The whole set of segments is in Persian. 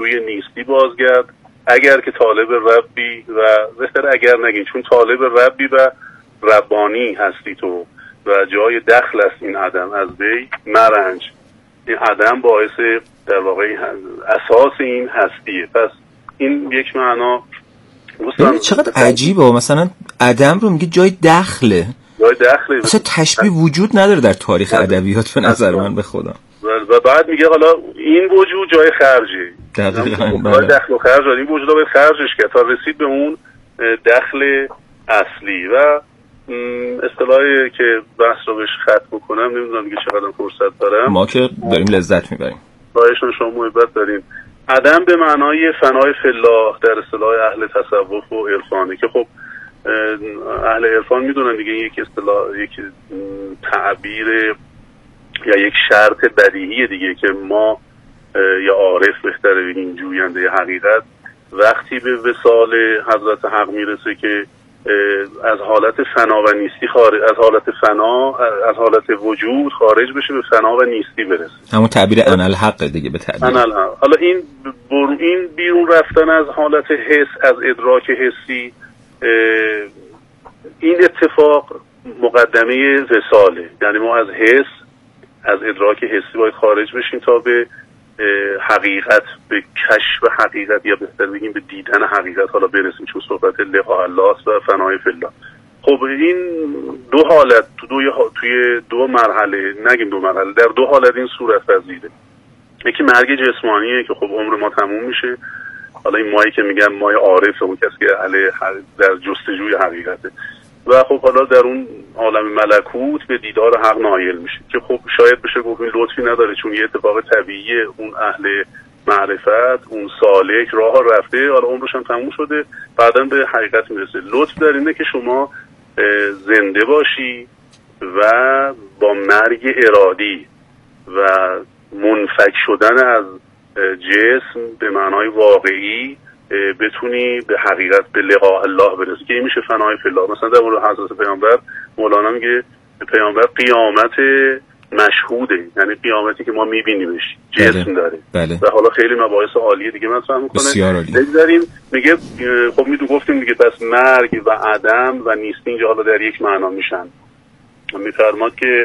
سوی نیستی بازگرد اگر که طالب ربی و بهتر اگر نگین، چون طالب ربی و ربانی هستی تو و جای دخل است این عدم از بی مرنج. این عدم باعث در واقع اساس این هستیه. پس این یک معنا. چقدر عجیبه مثلا عدم رو میگه جای دخله. جای دخله اصلا تشبیه وجود نداره در تاریخ ادبیات به نظر من به خدا. و بعد میگه حالا این وجود جای خرجه. دقیقاً دخل و خرج این وجود رو به خرجش کرد تا رسید به اون دخل اصلی. و اصطلاحی که بحث رو بهش ختم بکنم، نمیدونم دیگه چقدر فرصت دارم. ما که داریم لذت میبریم. خواهشاً شما محبت دارین. عدم به معنای فنای فی الله در اصطلاح اهل تصوف و عرفانی که خب اهل عرفان میدونن دیگه یک اصطلاح، یک تعبیر یا یک شرط بدیهی دیگه که ما یا عارف بهتره بگیم جوینده حقیقت وقتی به وصال حضرت حق میرسه که از حالت فنا و نیستی خارج، از حالت فنا، از حالت وجود خارج بشه به فنا و نیستی برسه. همون تعبیر انالحق دیگه به تعبیر انالحق. حالا این بیرون رفتن از حالت حس، از ادراک حسی، این اتفاق مقدمه وصاله. یعنی ما از حس، از ادراک حسی باید خارج بشیم تا به حقیقت، به کشف حقیقت یا بهتر بگیم به دیدن حقیقت حالا برسیم، چون صحبت لقاء الله و فنای فی الله. خب این دو حالت توی دو مرحله، نگیم دو مرحله، در دو حالت این صورت پذیره. یکی مرگ جسمانیه که خب عمر ما تموم میشه. حالا این مایی که میگم مای عارف، اون کسی که در جستجوی حقیقته و خب حالا در اون عالم ملکوت به دیدار حق نایل میشه که خب شاید بشه گفت این لطفی نداره چون یه اتفاق طبیعیه. اون اهل معرفت، اون سالک راه رفته، حالا عمرش هم تموم شده، بعداً به حقیقت میرسه. لطف در اینه که شما زنده باشی و با مرگ ارادی و منفک شدن از جسم به معنای واقعی بتونی به حقیقت، به لقاء الله برسی که این میشه فنای فی الله. مثلا در مورد حضرت پیامبر مولانا میگه پیامبر قیامت مشهوده، یعنی قیامتی که ما میبینیمش، جسم داره. بله. و حالا خیلی مباحث عالیه دیگه مطرح میکنه. بسیار عالی. بگذاریم میگه خب گفتیم دیگه پس مرگ و عدم و نیستی اینجا حالا در یک معنا میشن. میفرماد که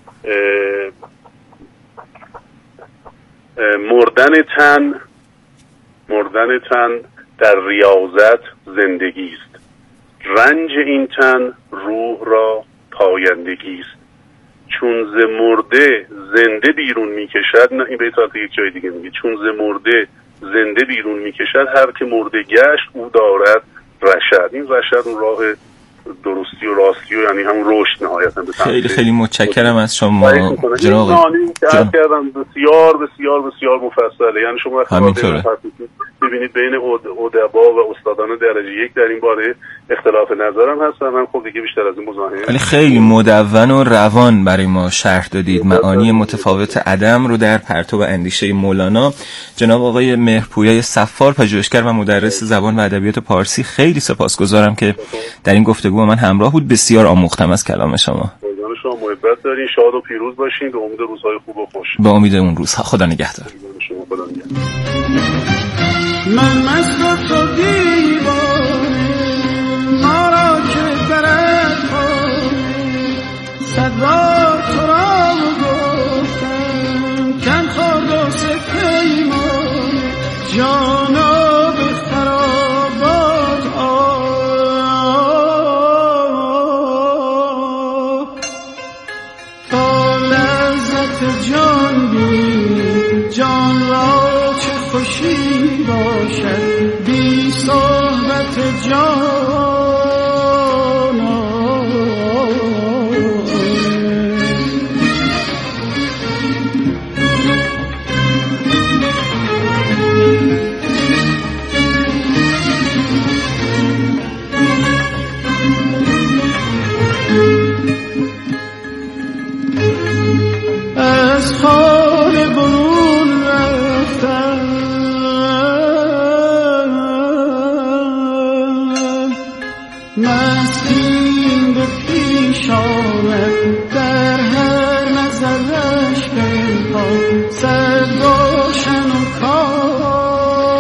مردن تن در ریاضت زندگی است، رنج این تن روح را پایندگی است، چون ز مرده زنده بیرون میکشد. نه این بیتات یک جای دیگه میگه چون ز مرده زنده بیرون میکشد، هر که مرده گشت او دارد رشد. این رشد اون راه درستی و راستی و یعنی همون رشد نهایتا. خیلی خیلی متشکرم از شما جناب. کردم بسیار بسیار بسیار مفصله. یعنی شما ببینید بین ادبا و استادان درجه یک در این باره اختلاف نظرم هست. من خب دیگه بیشتر از این مزاحمه. ولی خیلی مدون و روان برای ما شرح دادید معانی متفاوت عدم رو در پرتو و اندیشه مولانا. جناب آقای مهرپویای صفار، پژوهشگر و مدرس زبان و ادبیات پارسی، خیلی سپاسگزارم که در این گفتگو با من همراه بود. بسیار آموختم از کلام شما. شما محبت دارین، شاد و پیروز باشین، به امید روزهای خوب و خوش. به امید اون روزها. خدا نگهدار. شما خدا نگهدار. من مست تو دیوانه، ما را که برد خواهی، صد بار تو را گفتم کم خورد و سکه ایمان، جانا به خرابات تا لذت جان بی جان را چه خوشی باشد بی صحبت جان. از خانه برون رفتم، مسکین به پیش آمد، در هر نظرش بنها، سر باشن و کار.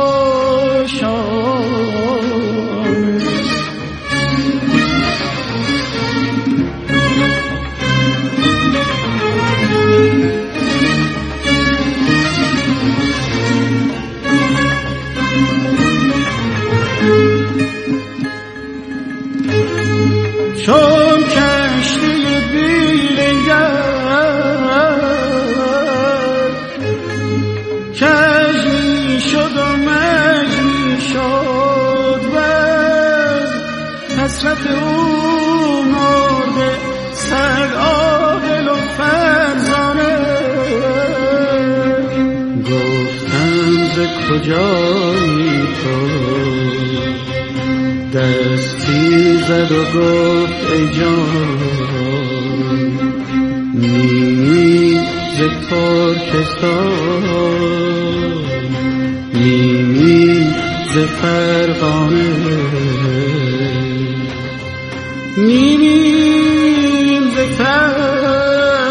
چون کشتی بیلنگر کج می شد و مج می شد و حسرت او مرده سگ عاقل و فرزانه. گفتم ز کجایی تو، دستی زد و گفت ای جان نیمی ز ترکستان نیمی ز فرغانه نیمیم ز فرغانه.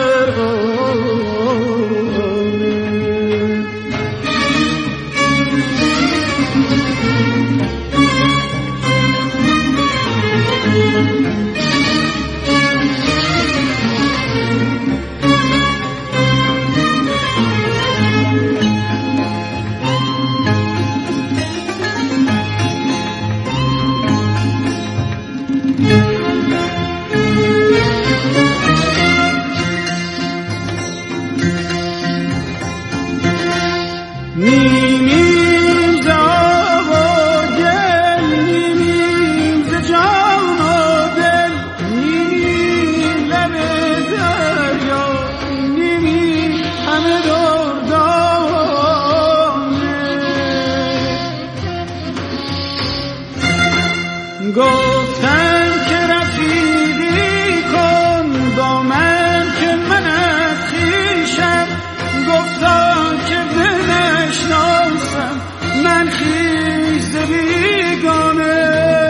گفتم که رفیقی کن با من که من از خویشم، گفتم که بنشناسم من خویش ز بیگانه،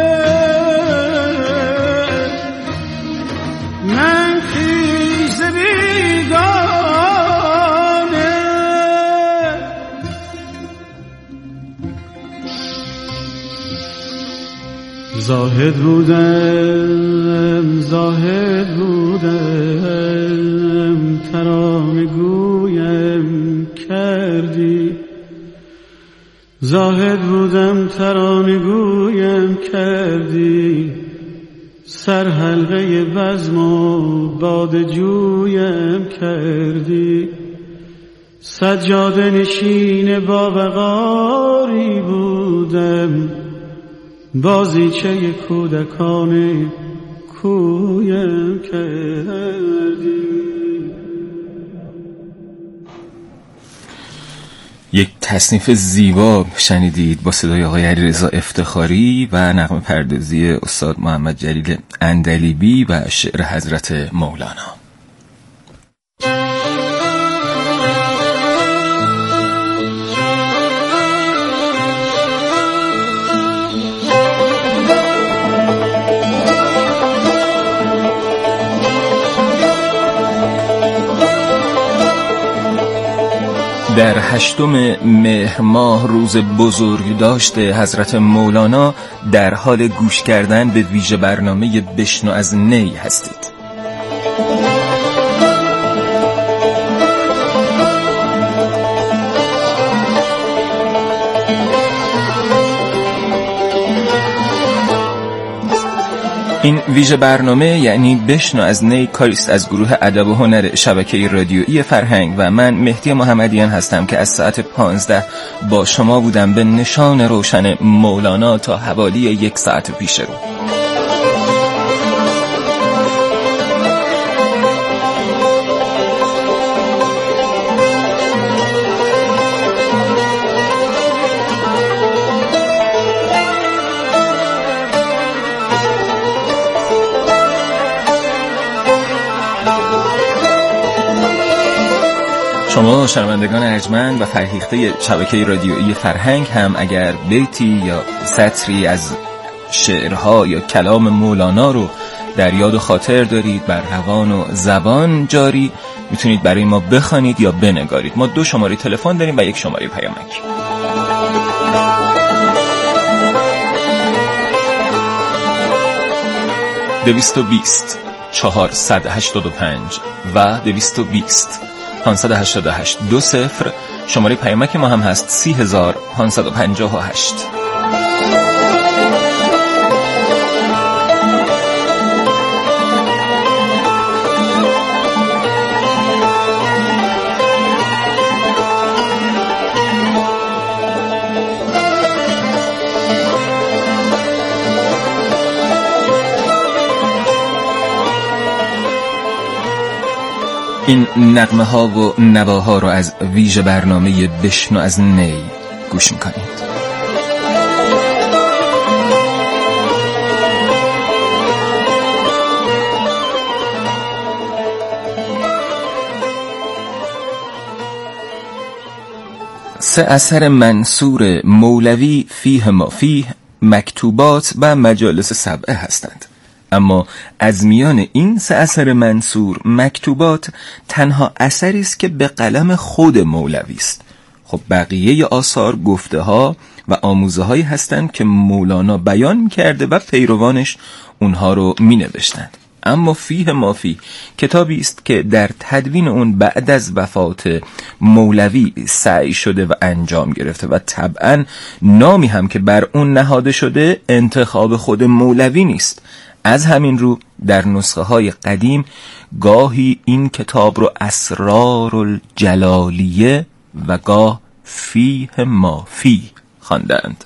من خویش ز بیگانه. زاهد بودم ترانه گویم کردی، زاهد بودم ترانه گویم کردی، سر حلقه بزم و باده جویم کردی، سجاده نشین با وقاری بودم، بازیچه کودکان کویم کردی. یک تصنیف زیبا شنیدید با صدای آقای علیرضا افتخاری و نغمه پردازی استاد محمد جلیل عندلیبی و شعر حضرت مولانا. در 8 مهر ماه روز بزرگ داشته حضرت مولانا در حال گوش کردن به ویژه برنامه بشنو از نی هستید. این ویژه برنامه یعنی بشنو از نی کاریست از گروه ادب و هنر شبکه رادیویی فرهنگ و من مهدی محمدیان هستم که از ساعت 15 با شما بودم به نشان روشن مولانا تا حوالی 1 ساعت پیش رو. شما شنوندگان ارجمند و فرهیخته شبکه رادیویی فرهنگ هم اگر بیتی یا سطری از شعرها یا کلام مولانا رو در یاد و خاطر دارید بر روان و زبان جاری، میتونید برای ما بخوانید یا بنگارید. ما 2 شماره تلفن داریم و 1 شماره پیامک. (220) 485 و 220 588 20. شماره پیامک ما هم هست 30558. این نغمه ها و نواها رو از ویژه برنامه بشنو از نی گوش میکنید. سه اثر منصور مولوی فیه ما فیه مکتوبات و مجالس سبعه هستند، اما از میان این سه اثر منصور مکتوبات تنها اثری است که به قلم خود مولوی است. خب بقیه آثار گفته ها و آموزه هایی هستند که مولانا بیان کرده و پیروانش اونها رو می نوشتند. اما فیه ما فیه کتابی است که در تدوین اون بعد از وفات مولوی سعی شده و انجام گرفته و طبعا نامی هم که بر اون نهاده شده انتخاب خود مولوی نیست. از همین رو در نسخه های قدیم گاهی این کتاب رو اسرار الجلالیه و گاه فیه ما فیه خواندند.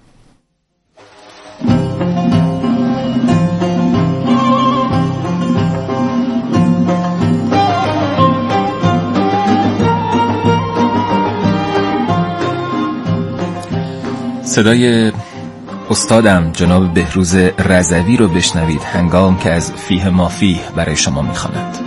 صدای استادم جناب بهروز رضوی رو بشنوید هنگام که از فیه ما فیه برای شما میخواند.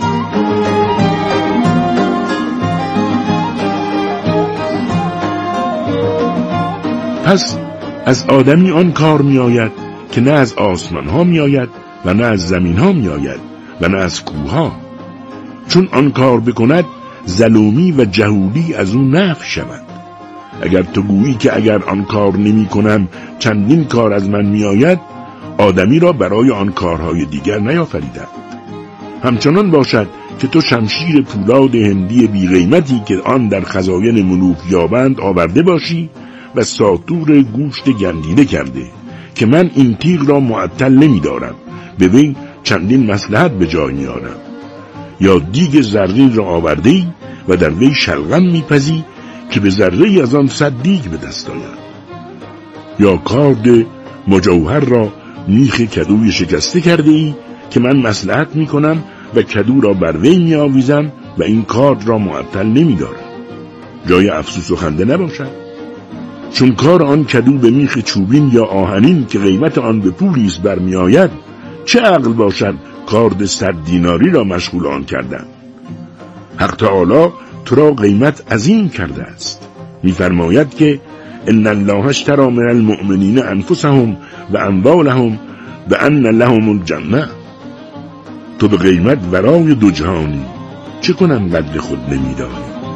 پس از آدمی آن کار می آید که نه از آسمان ها می آید و نه از زمین ها می آید و نه از کوه ها. چون آن کار بکند ظلومی و جهولی از او نفی شود. اگر تو گویی که اگر آن کار نمی کنم چندین کار از من می آید، آدمی را برای آن کارهای دیگر نیافریدند. همچنان باشد که تو شمشیر پولاد هندی بی قیمتی که آن در خزاین ملوک یابند آورده باشی و ساطور گوشت گندیده کرده که من این تیغ را معطل نمی دارم، به وی چندین مصلحت به جای می آرم. یا دیگ زرین را آورده و در وی شلغم می پزی که به ذره از آن 100 دیگ به دست آید. یا کارد مجوهر را میخ کدوی شکسته کرده ای که من مصلحت می کنم و کدو را بر وی می آویزم و این کارد را معطل نمی دارم. جای افسوس و خنده نباشد، چون کار آن کدو به میخ چوبین یا آهنین که قیمت آن به پولیست برمی آید، چه عقل باشد کارد 100 دیناری را مشغول آن کردن. حق تعالی تو را قیمت عظیم کرده است. می‌فرماید که ان الله اشتری من المؤمنین انفسهم و اموالهم و ان لهم الجنه. تو به قیمت ورای دو جهانی، چه کنم قدر خود نمی‌دانی.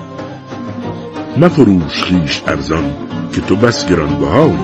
مفروش خویش ارزان که تو بس گرانبهایی.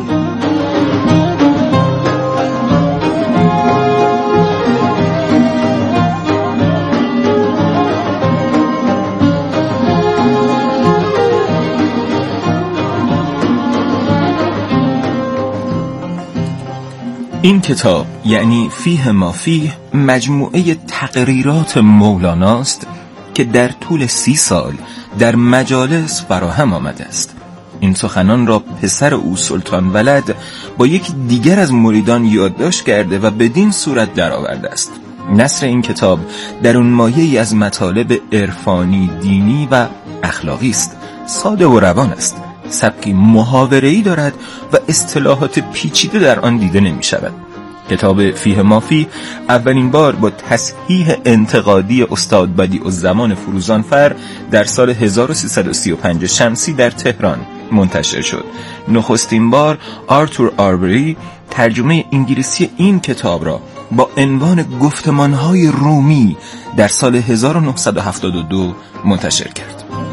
این کتاب یعنی فیه ما فیه مجموعه تقریرات مولاناست که در طول 30 سال در مجالس فراهم آمده است. این سخنان را پسر او سلطان ولد با یکی دیگر از مریدان یادداشت کرده و بدین صورت درآورده است. نثر این کتاب در اون مایه‌ای از مطالب عرفانی، دینی و اخلاقی است. ساده و روان است. سبکی محاوره‌ای دارد و اصطلاحات پیچیده در آن دیده نمی شود. کتاب فیه ما فیه اولین بار با تصحیح انتقادی استاد بدیع‌الزمان فروزانفر در سال 1335 شمسی در تهران منتشر شد. نخستین بار آرتور آربری ترجمه انگلیسی این کتاب را با عنوان گفتمان‌های رومی در سال 1972 منتشر کرد.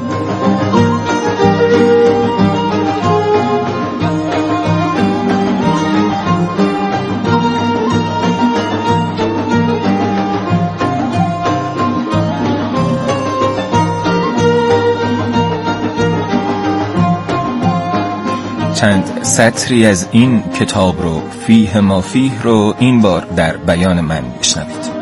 چند سطری از این کتاب رو فیه ما فیه رو این بار در بیان من بشنوید.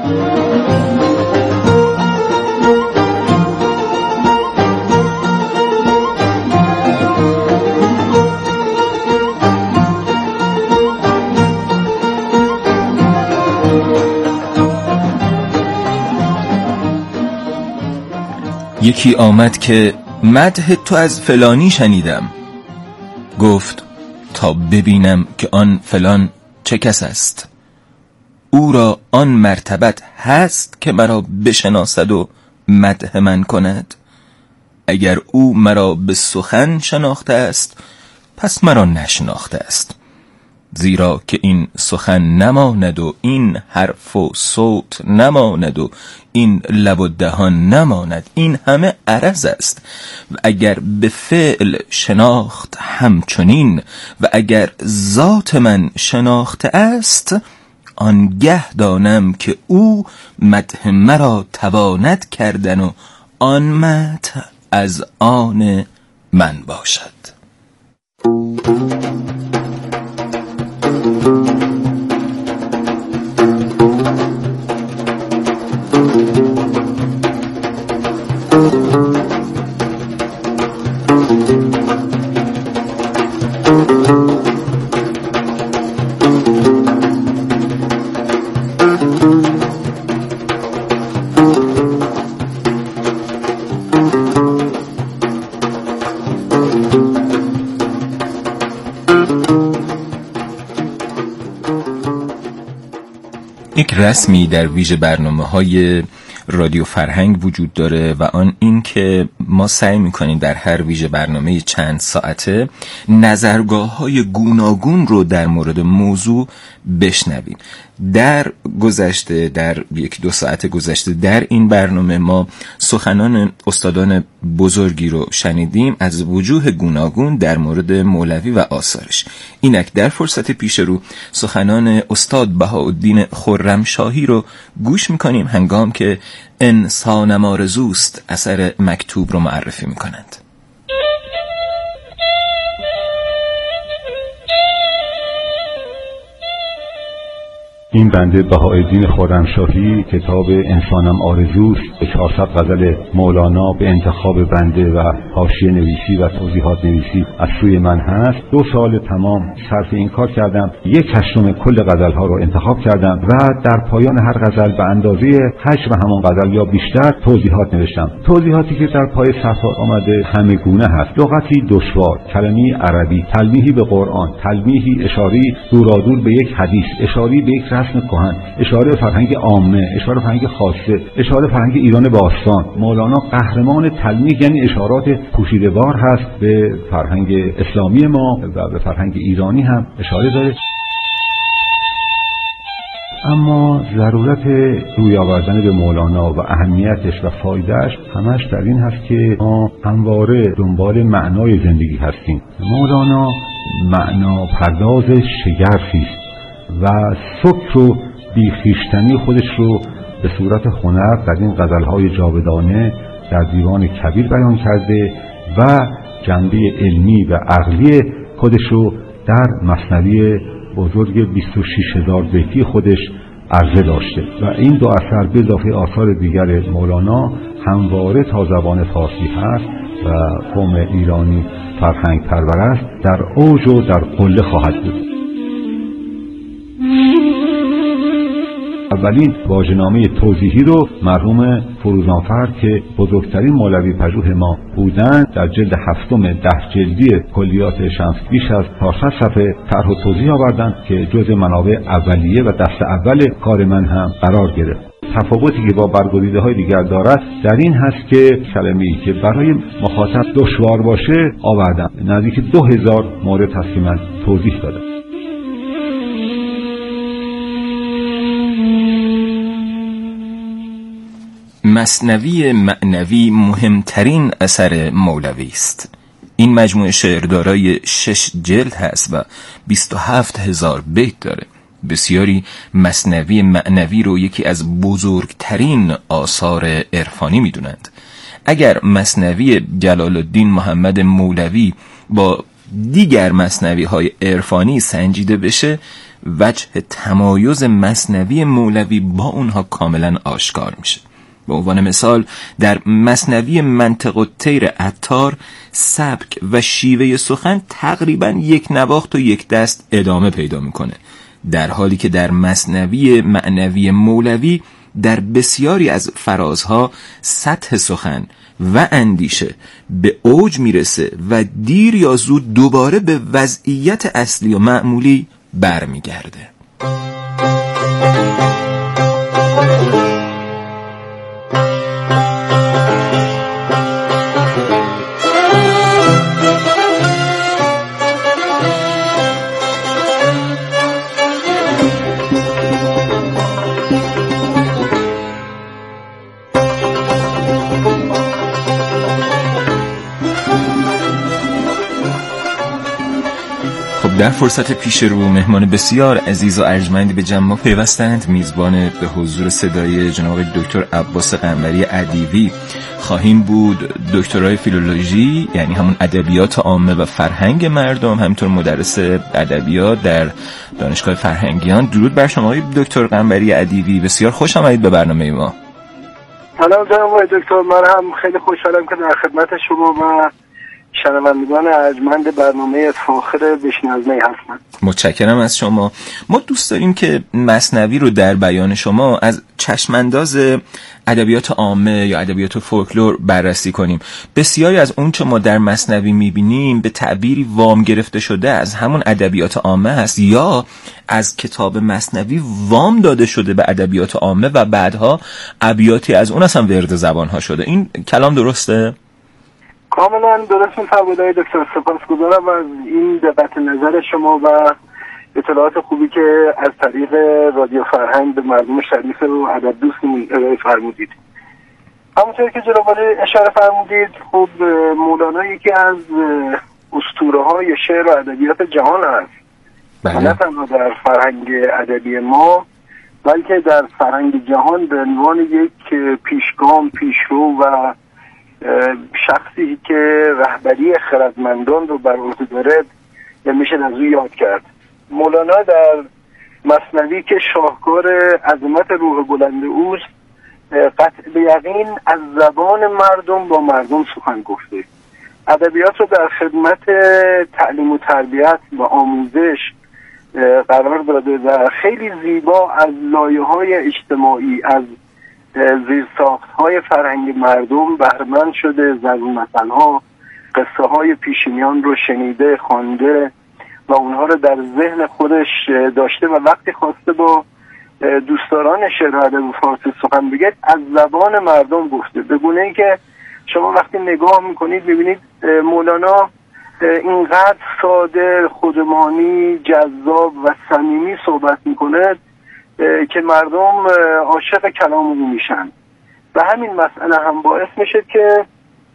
یکی آمد که مدح تو از فلانی شنیدم، گفت تا ببینم که آن فلان چه کس است. او را آن مرتبت هست که مرا بشناسد و مدح من کند. اگر او مرا به سخن شناخته است، پس مرا نشناخته است. زیرا که این سخن نماند و این حرف و صوت نماند و این لب و دهان نماند، این همه عرض است. و اگر به فعل شناخت همچنین، و اگر ذات من شناخته است، آنگه دانم که او مدح مرا تواند کردن و آن مدح از آن من باشد. یک رسمی در ویژه برنامه‌های رادیو فرهنگ وجود داره و آن این که ما سعی می‌کنیم در هر ویژه برنامه چند ساعته نظرگاه‌های گوناگون رو در مورد موضوع بشنویم. در گذشته، در 1-2 ساعت گذشته در این برنامه ما سخنان استادان بزرگی رو شنیدیم از وجوه گوناگون در مورد مولوی و آثارش. اینک در فرصت پیش رو سخنان استاد بهاءالدین خرمشاهی رو گوش میکنیم هنگام که انسانم آرزوست اثر مکتوب رو معرفی میکنند. این بنده بهاءالدین خرمشاهی کتاب انسانم آرزوست به 400 غزل مولانا به انتخاب بنده و حاشیه نویسی و توضیحات نویسی از سوی من هست. 2 سال تمام صرف این کار کردم. 1/8 کل غزل‌ها رو انتخاب کردم و در پایان هر غزل به اندازه حجم همان غزل یا بیشتر توضیحات نوشتم. توضیحاتی که در پای صفحه آمده همه گونه هست. لغتی دشوار، کلمه‌ای عربی، تلمیحی به قرآن، تلمیحی اشاری دورادور به یک حدیث، اشاری به یک رسم کهن، اشاره به فرهنگ عامه، اشاره به فرهنگ خاصه، اشاره به فرهنگ ایران باستان. مولانا قهرمان تلمیح، یعنی اشارات پوشیده‌وار هست به فرهنگ اسلامی ما و به فرهنگ ایرانی هم اشاره داره. اما ضرورت روی آوردن به مولانا و اهمیتش و فایدهش همش در این هست که ما همواره دنبال معنای زندگی هستیم. مولانا معنا پرداز شگرفی است و سکر و بیخیشتنی خودش رو به صورت هنر در این غزل‌های جاودانه در دیوان کبیر بیان کرده و جنبه علمی و عقلی خودش رو در مثنوی بزرگ 26000 بیتی خودش عرضه داشته و این 2 اثر به اضافه آثار دیگر مولانا همواره تا زبان فارسی هست و قوم ایرانی فرهنگ پرور است، در اوج و در قله خواهد بود. اولین واژه‌نامه توضیحی رو مرحوم فروزانفر که بزرگترین مولوی پژوه ما بودند در جلد 7 10 جلدی کلیات شمس بیش از 400 صفحه طرح و توضیح آوردند که جزء منابع اولیه و دست اول کار من هم قرار گرفت. تفاوتی که با برگزیده‌های دیگر دارد در این هست که کلمه‌ای که برای مخاطب دشوار باشه آوردم. نزدیک 2000 مورد هست که من توضیح دادم. مثنوی معنوی مهمترین اثر مولوی است. این مجموعه شعر دارای 6 جلد هست و 27000 بیت داره. بسیاری مثنوی معنوی رو یکی از بزرگترین آثار عرفانی میدونند. اگر مثنوی جلال الدین محمد مولوی با دیگر مثنوی های عرفانی سنجیده بشه، وجه تمایز مثنوی مولوی با اونها کاملا آشکار میشه. به عنوان مثال در مثنوی منطق الطیر عطار سبک و شیوه سخن تقریبا یک نواخت و یک دست ادامه پیدا میکنه، در حالی که در مثنوی معنوی مولوی در بسیاری از فرازها سطح سخن و اندیشه به اوج میرسه و دیر یا زود دوباره به وضعیت اصلی و معمولی برمیگرده. در فرصت پیش رو مهمان بسیار عزیز و ارجمندی به جمع ما پیوستند. میزبان به حضور صدای جناب دکتر عباس قنبری ادیبی خواهیم بود. دکترای فیلولوژی یعنی همون ادبیات عامه و فرهنگ مردم، همینطور مدرس ادبیات در دانشگاه فرهنگیان. درود بر شما آقای دکتر قنبری ادیبی، بسیار خوش آمدید به برنامه ما. سلام جناب دکتر، من هم خیلی خوشحالم که در خدمت شما و شنوندگان ارجمند برنامه فاخر بشنوزنی هستم. متشکرم از شما. ما دوست داریم که مثنوی رو در بیان شما از چشمانداز ادبیات عامه یا ادبیات فولکلور بررسی کنیم. بسیاری از اون چه ما در مثنوی میبینیم به تعبیری وام گرفته شده از همون ادبیات عامه هست یا از کتاب مثنوی وام داده شده به ادبیات عامه و بعدها ابیاتی از اون اصلا ورد زبانها شده. این کلام درسته؟ کاملا درست می‌فرمایید دکتر، سپاسگزارم از این دقت نظر شما و اطلاعات خوبی که از طریق رادیو فرهنگ به مردم شریف و ادب دوست ارائه فرمودید. همونطور که جناب اشاره فرمودید، خب مولانا یکی از اسطوره‌های شعر و ادبیات جهان هست. نه تنها در فرهنگ ادبی ما بلکه در فرهنگ جهان به عنوان یک پیشگام، پیشرو و شخصی که رهبری خردمندان رو بر عهده داره میشه از او یاد کرد. مولانا در مثنوی که شاهکار عظمت روح بلند اوست، قطع به یقین از زبان مردم با مردم سخن گفته، ادبیات رو در خدمت تعلیم و تربیت و آموزش قرار داده و خیلی زیبا از لایه‌های اجتماعی، از زیرساخت‌های فرهنگ مردم بهره‌مند شده، ضرب مثل‌ها، قصه‌های پیشینیان رو شنیده، خوانده و اونها رو در ذهن خودش داشته و وقتی خواسته با دوستداران شعر و ادب فارسی سخن بگه از زبان مردم گفته، به گونه‌ای که شما وقتی نگاه می‌کنید می‌بینید مولانا اینقدر ساده، خودمانی، جذاب و صمیمی صحبت می‌کنه که مردم عاشق کلام او میشن و همین مسئله هم باعث میشه که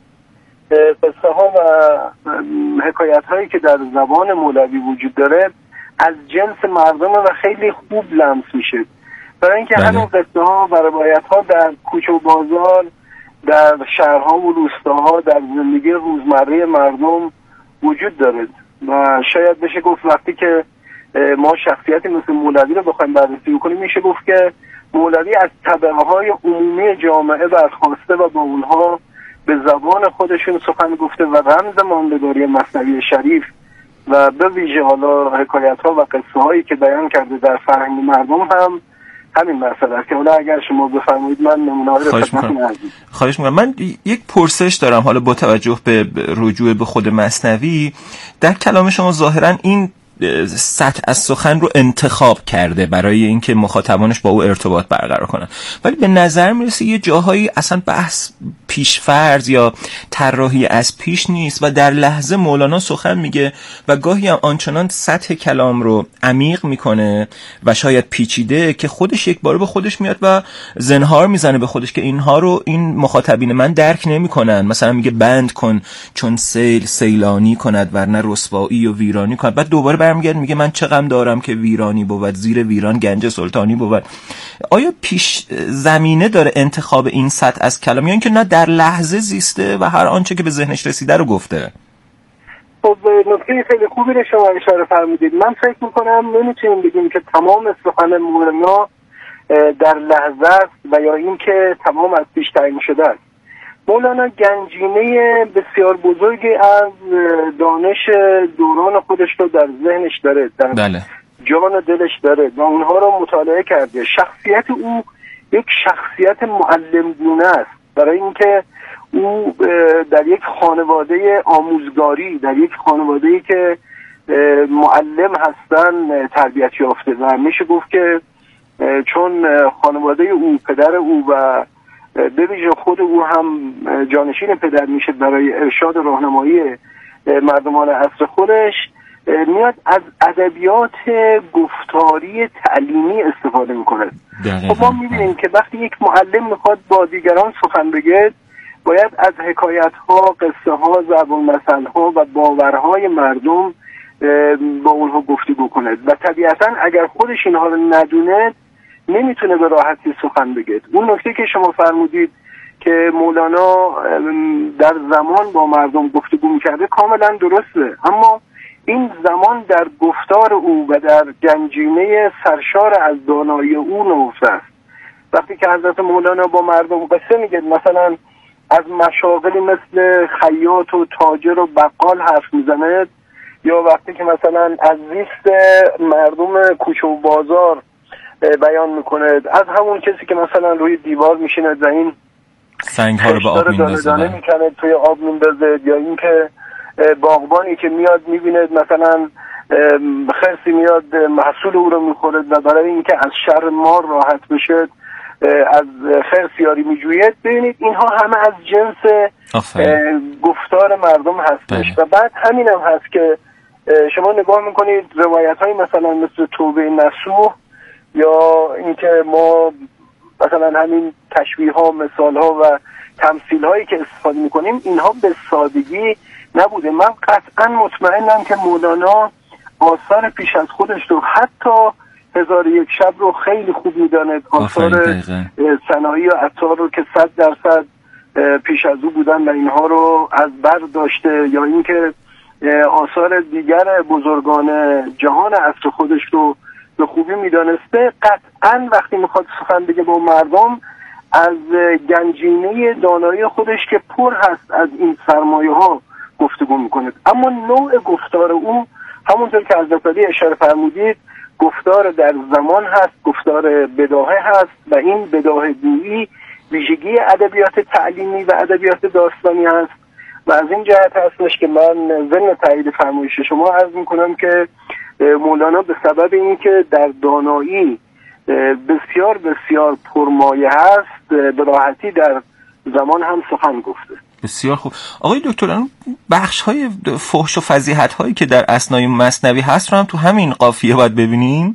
قصه ها و حکایت هایی که در زبان مولوی وجود داره از جنس مردم و خیلی خوب لمس میشه، برای اینکه همین قصه ها و روایت ها در کوچه و بازار، در شهرها و روستاها، در زندگی روزمره مردم وجود داره و شاید بشه گفت وقتی که ما شخصیتی مثل مولوی رو بخوایم بررسی بکنیم میشه گفت که مولوی از طبقه‌های عمومی جامعه برخواسته و با اونها به زبان خودشون سخن گفته و رمز ماندگاری مثنوی شریف و به ویژه حالا حکایت‌ها و قصه‌هایی که بیان کرده در فرهنگ مردم هم همین مسئله است که حالا اگر شما بفرمایید من نمونه‌ای رو خواهش می‌کنم. من یک پرسش دارم حالا با توجه به رجوع به خود مثنوی. در کلام شما ظاهراً این سطح از سخن رو انتخاب کرده برای اینکه مخاطبانش با او ارتباط برقرار کنن، ولی به نظر میرسه یه جاهایی اصلا بحث پیشفرض یا طراحی از پیش نیست و در لحظه مولانا سخن میگه و گاهی هم آنچنان سطح کلام رو عمیق میکنه و شاید پیچیده که خودش یک بار به خودش میاد و زنهار میزنه به خودش که اینها رو این مخاطبین من درک نمیکنن. مثلا میگه بند کن چون سیل سیلانی کند ورنه رسوایی و ویرانی کند، بعد دوباره برمیگرد میگه من چه غم دارم که ویرانی بود، زیر ویران گنج سلطانی بود. آیا پیش زمینه داره انتخاب این سطح از کلام یا اینکه نه در لحظه زیسته و هر آنچه که به ذهنش رسیده رو گفته؟ خب نکته خیلی خوبی رو شما اشاره فرمودید. من فکر میکنم نمیتونیم بگیم که تمام سخن مولانا در لحظه است و یا اینکه تمام از پیش تعیین شده است. مولانا گنجینه بسیار بزرگی از دانش دوران خودش رو در ذهنش داره، در جان و دلش داره و اونها رو مطالعه کرده. شخصیت او یک شخصیت معلمگونه است، برای اینکه او در یک خانواده آموزگاری، در یک خانواده‌ای که معلم هستن تربیت یافته و میشه گفت که چون خانواده او، پدر او و به ویژه خود او هم جانشین پدر میشه برای ارشاد و راهنمایی مردمان عصر خودش، میاد از ادبیات گفتاری تعلیمی استفاده میکنه. خب ما میبینیم که وقتی یک معلم میخواد با دیگران سخن بگه باید از حکایت ها، قصه ها، ضرب المثل ها و باورهای مردم با اونها گفتگو کنه و طبیعتا اگر خودش اینها رو ندونه نمیتونه به راحتی سخن بگه. اون نکته که شما فرمودید که مولانا در زمان با مردم گفتگو میکرده کاملا درسته، اما این زمان در گفتار او و در گنجینه سرشار از دانایی او نهفته است. وقتی که حضرت مولانا با مردم قصه میگه، مثلا از مشاغلی مثل خیاط و تاجر و بقال حرف میزنه، یا وقتی که مثلا از زیست مردم کوچه و بازار بیان میکنه، از همون کسی که مثلا روی دیوار میشینه و این سنگ ها رو به آب میندازه میکنه توی آب میندازه، یا اینکه باغبانی که میاد میبینه مثلا خرسی میاد محصول او رو میخوره و برای اینکه از شر مار راحت بشه از خرس یاری میجوید. ببینید اینها همه از جنس گفتار مردم هستش. و بعد همین هم هست که شما نگاه میکنید روایت های مثلا مثل توبه نصوح، یا اینکه ما مثلا همین تشبیه ها، مثال ها و تمثیل هایی که استفاده میکنیم اینها به سادگی نبوده. من قطعا مطمئنم که مولانا آثار پیش از خودش رو، حتی 1001 شب رو خیلی خوب میداند، آثار ثنایی و عطار رو که 100% پیش از او بودن و اینها رو از بر داشته، یا اینکه آثار دیگر بزرگان جهان عصر خودش رو به خوبی میدانسته. قطعا وقتی میخواد سخن بگه با مردم از گنجینه دانایی خودش که پر هست از این سرمایه ها گفتگو میکنه. اما نوع گفتار او همونطور که حضرت علی اشاره فرمودید گفتار در زمان هست، گفتار بداهه هست و این بداهه گویی ویژگی ادبیات تعلیمی و ادبیات داستانی هست. و از این جهت هستش که من ضمن تایید فرمایش شما عرض میکنم که مولانا به سبب اینکه در دانایی بسیار بسیار پرمایه هست به راحتی در زمان هم سخن گفته. بسیار خوب. آقای دکتر، اون بخش های فحش و فضیحت هایی که در اثنای مثنوی هست رو هم تو همین قافیه باید ببینیم؟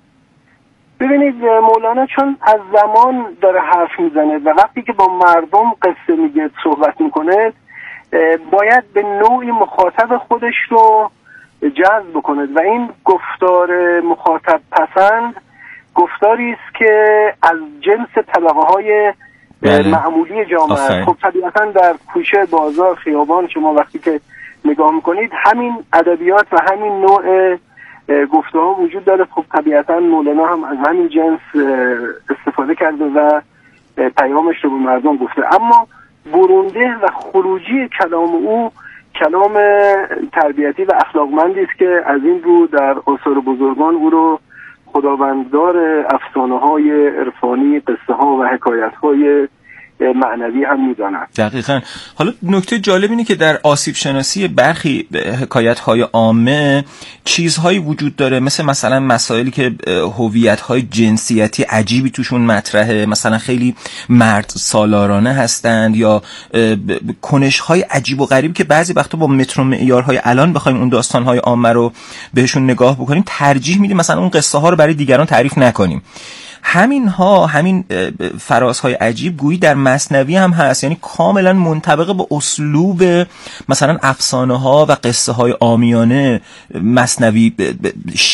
ببینید مولانا چون از زمان داره حرف میزنه و وقتی که با مردم قصه میگه، صحبت میکنه، باید به نوعی مخاطب خودش رو جذب بکنه و این گفتار مخاطب پسند گفتاری است که از جنس طبقه های معمولی جامعه. خب طبیعتا در کوچه، بازار، خیابان شما وقتی که نگاه میکنید همین ادبیات و همین نوع گفته ها وجود داره. خب طبیعتا مولانا هم از همین جنس استفاده کرده و پیامش رو به مردم گفته. اما برونده و خروجی کلام او کلام تربیتی و اخلاقمندی است که از این رو در آثار بزرگان او رو خداوندگار افسانه های عرفانی، قصه ها و حکایت های معنوی هم میدانند. دقیقاً. حالا نکته جالب اینه که در آسیب شناسی برخی حکایت های عامه چیزهایی وجود داره، مثلا مسائلی که هویت های جنسیتی عجیبی توشون مطرحه، مثلا خیلی مرد سالارانه هستند، یا کنش های عجیب و غریب که بعضی وقتا با متر و معیارهای الان بخوایم اون داستان های عامه رو بهشون نگاه بکنیم ترجیح میدیم مثلا اون قصه ها رو برای دیگران تعریف نکنیم. همین فرازهای عجیب گویی در مثنوی هم هست، یعنی کاملا منطبق با اسلوب مثلا افسانه ها و قصه های عامیانه مثنوی